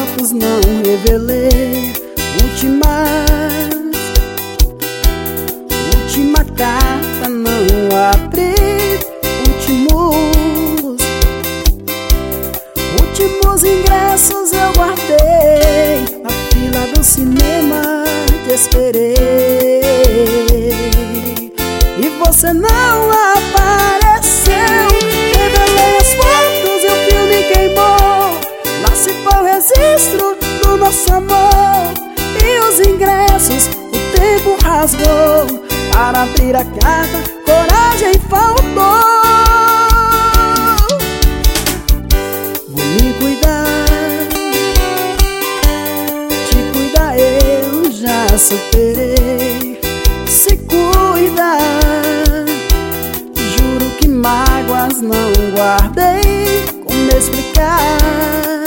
fotos não revelei. Última carta não abri. Últimos ingressos eu guardei. Na fila do cinema te esperei e você não apareceu. Revelei as fotos e o filme queimou. Lá se foi o registro do nosso amor. E os ingressos o tempo rasgou. Para abrir a carta, coragem faltou. Vou me cuidar, te cuidar eu já superei. Se cuida, juro que mágoas não guardei. Como explicar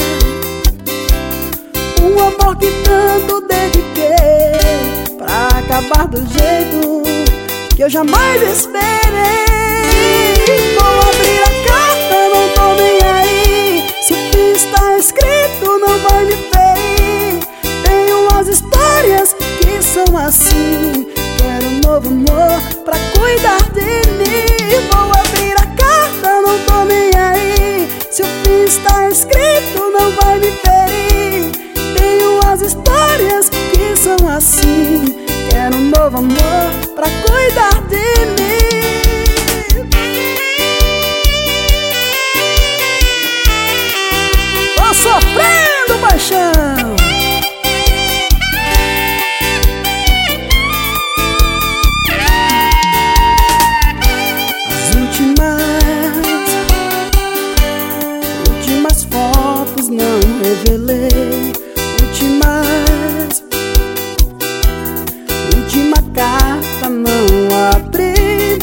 um amor que tanto dediquei pra acabar do jeito que eu jamais esperei. Vou abrir a carta, não tô nem aí. Se o fim está escrito, não vai me ferir. Tem umas histórias que são assim. Quero um novo amor pra cuidar de mim. Vou abrir a carta, não tô nem aí. Se o fim está escrito, não vai me ferir. Tem umas histórias que são assim. Quero um novo amor pra cuidar de mim. Tô sofrendo paixão. As últimas fotos não revelei. Última carta não abri.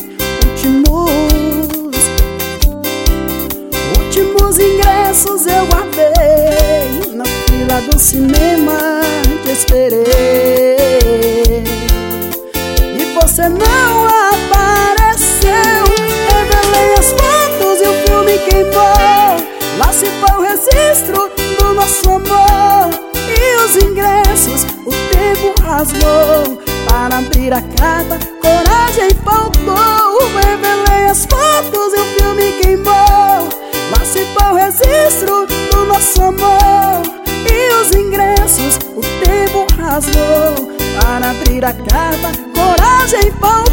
Últimos ingressos eu guardei. Na fila do cinema te esperei e você não apareceu. Revelei as fotos e o filme queimou. Lá se foi o registro do nosso amor. E os ingressos o tempo rasgou. Para abrir a carta, coragem faltou. Revelei as fotos e o filme queimou. Lá se foi o registro do nosso amor. E os ingressos o tempo rasgou. Para abrir a carta, coragem faltou.